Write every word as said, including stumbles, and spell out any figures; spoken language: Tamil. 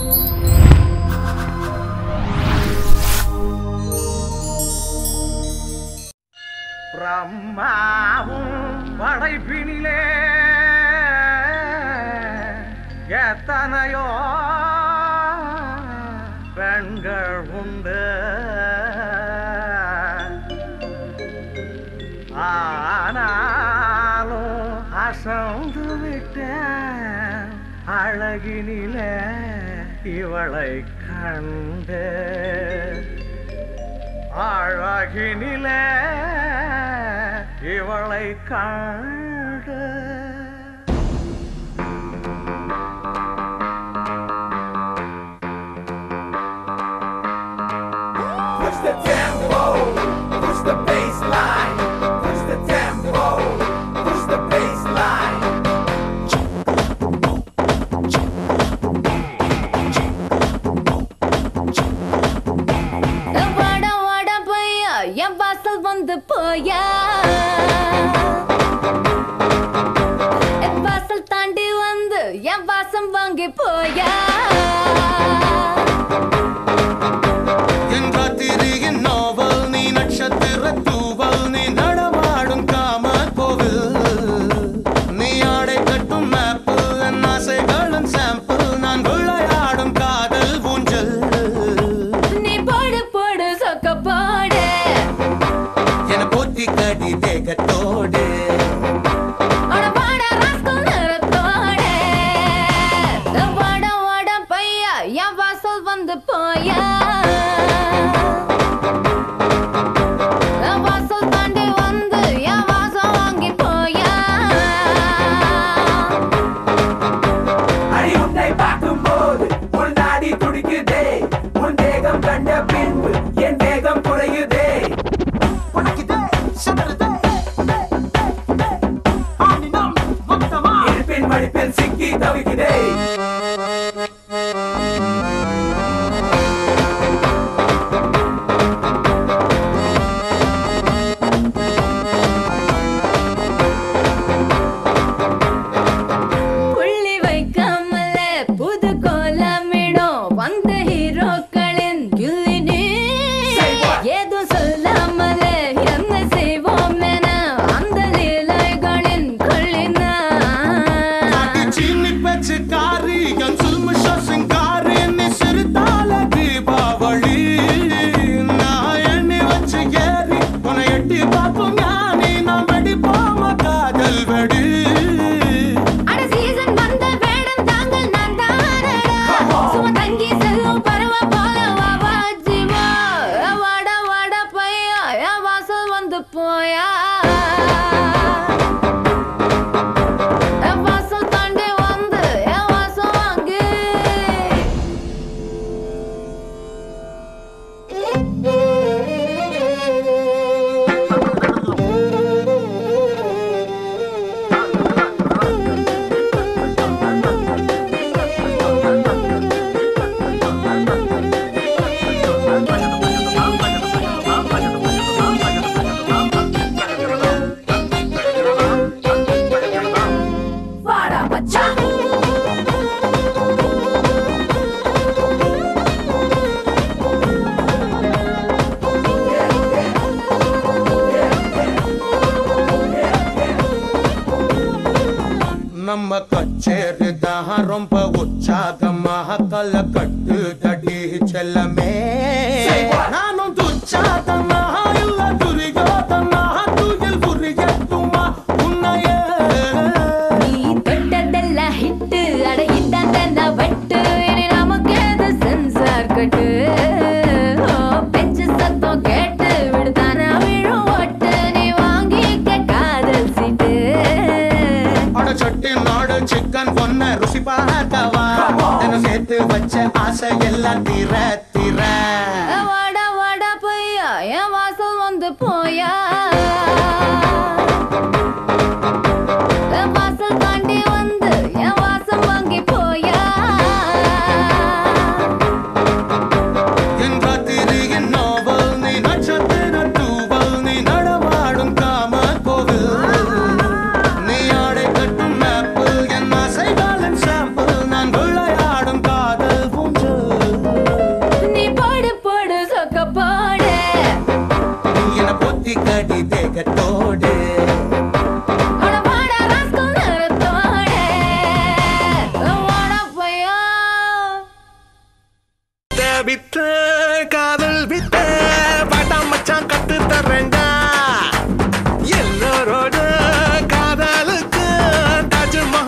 பிரம்மாவும் படைப்பினிலே எத்தனையோ பெண்கள் உண்டு. ஆனாலும் அசந்து விட்டேன் அழகினிலே இவளை கண்டு. அழகினிலே இவளை கண்டு. Push the tempo, push the bass line. Push the tempo, push the bass line. வாடா வாடா பையா என் வாசல் வந்து போயா. என் வாசல் தாண்டி வந்து என் வாசம் வாங்கி போயா. நம்ம கச்சேரி தான் ரொம்ப உற்சாகமாக கல கட்டு தடி செல்லமே. நானும் துச்சாதமாக இல்ல துரியோதமாக துயில் புரியட்டுமா உன்னையே. நீ தொட்டதெல்லாம் ஹிட்டு அட இதான் வட்டு இனி நமக்கு எது சென்சார் கட்டு. பெஞ்சு சத்தம் கேட்டு விடுதான விழும் ஓட்டு நீ வாங்கிக்க காதல் சீட்டு. சட்டி நாடு சிக்கன் பொண்ண ருசி பார்க்கவா சேர்த்து வச்ச ஆசை எல்லாம் தீர தீர. வாடா வாடா பையா என் வாசல் வந்து போயா. என் வாசல் தாண்டி வந்து என் வாசம் வாங்கி போயா. என் ராத்திரியின் நாவல் நீ நட்சத்திர தூவல் நீ நடமாடும் காம கோவில். நீ ஆடை கட்டும் மேப்பிள் என் ஆசைகளின் சாம்பிள் நான் விளையாடும் காதல் பூஞ்சல். சிட்டி கடி தேகத்தோடு அட வாடா ராஸ்கல் நிறத்தோடே. வாடா பையா. தேவித்த